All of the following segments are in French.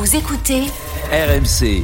Vous écoutez RMC.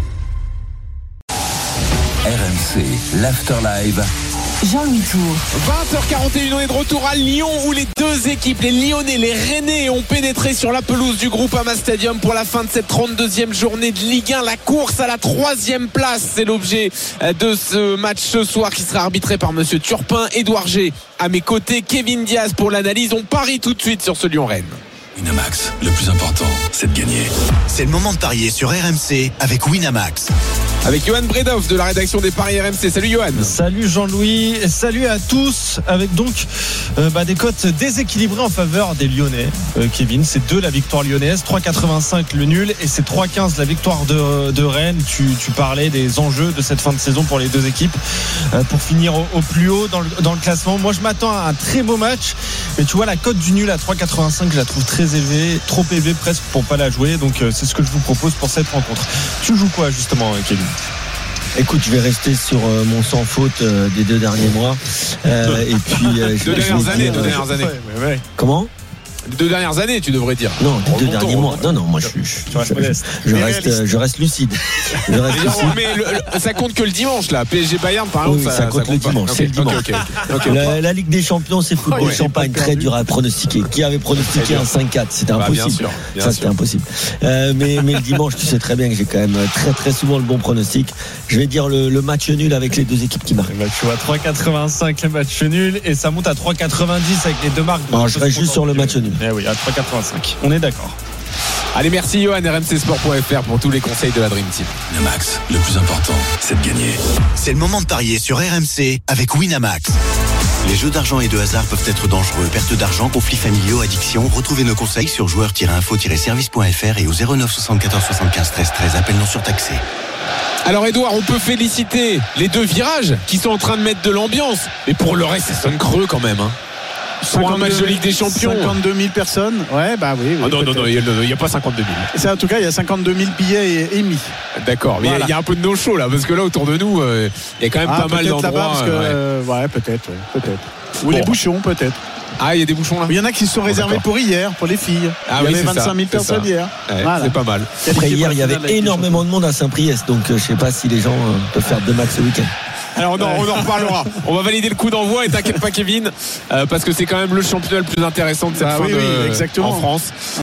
RMC, l'After Live. Jean-Louis Tour. 20h41, on est de retour à Lyon où les deux équipes, les Lyonnais, les Rennais, ont pénétré sur la pelouse du Groupama Stadium pour la fin de cette 32e journée de Ligue 1. La course à la 3e place, c'est l'objet de ce match ce soir qui sera arbitré par Monsieur Turpin. Édouard G à mes côtés, Kevin Diaz pour l'analyse. On parie tout de suite sur ce Lyon-Rennes. Winamax, le plus important, c'est de gagner. C'est le moment de parier sur RMC avec Winamax. Avec Johan Bredoff de la rédaction des Paris RMC. Salut Johan. Salut Jean-Louis, salut à tous. Avec donc des cotes déséquilibrées en faveur des Lyonnais. Kevin, c'est 2 la victoire lyonnaise, 3,85 le nul et c'est 3,15 la victoire de Rennes. Tu parlais des enjeux de cette fin de saison pour les deux équipes pour finir au plus haut dans le classement. Moi je m'attends à un très beau match, mais tu vois la cote du nul à 3,85 je la trouve très élevée, trop élevée presque pour pas la jouer. Donc c'est ce que je vous propose pour cette rencontre. Tu joues quoi justement Kevin? Écoute, je vais rester sur mon sans faute des 2 derniers mois. Et puis, deux dernières années. Ouais. Comment? 2 dernières années, tu devrais dire. Non, des 2 derniers mois. Non, moi je reste lucide. Mais ça compte que le dimanche, là. PSG Bayern, par exemple. Oui, ça compte le dimanche. C'est le dimanche. Okay. La Ligue des Champions, c'est football champagne, très dur à pronostiquer. Qui avait pronostiqué un 5-4? C'était impossible. C'était impossible. Mais le dimanche, tu sais très bien que j'ai quand même très très souvent le bon pronostic. Je vais dire le match nul avec les deux équipes qui marquent. Tu vois 3,85 le match nul et ça monte à 3,90 avec les deux marques. Alors, je reste juste sur le match nul. Eh oui, à 3,85. On est d'accord. Allez, merci Johan, rmcsport.fr pour tous les conseils de la Dream Team. Winamax, le plus important, c'est de gagner. C'est le moment de parier sur RMC avec Winamax. Les jeux d'argent et de hasard peuvent être dangereux. Perte d'argent, conflits familiaux, addiction. Retrouvez nos conseils sur joueurs-info-service.fr et au 09 74 75 13 13. Appel non surtaxé. Alors Edouard, on peut féliciter les 2 virages qui sont en train de mettre de l'ambiance. Mais pour le reste, ça sonne creux quand même. Pour un match de Ligue des Champions. 52 000 personnes. Ouais, bah oui. Non, il n'y a pas 52 000. C'est, en tout cas, il y a 52 000 billets émis. D'accord, mais il y a un peu de no-show là, parce que là, autour de nous, il y a quand même pas mal d'endroits. Là-bas, parce que, peut-être. Ou les bouchons, peut-être. Ah, il y a des bouchons là. Il y en a qui se sont réservés pour hier, pour les filles. Ah, il y avait 25 000 personnes hier. Voilà. C'est pas mal. Après, hier, il y avait énormément de monde à Saint-Priest, donc je sais pas si les gens peuvent faire 2 matchs ce week-end. Alors on en reparlera. On va valider le coup d'envoi et t'inquiète pas Kevin, parce que c'est quand même le championnat le plus intéressant de cette fin en France.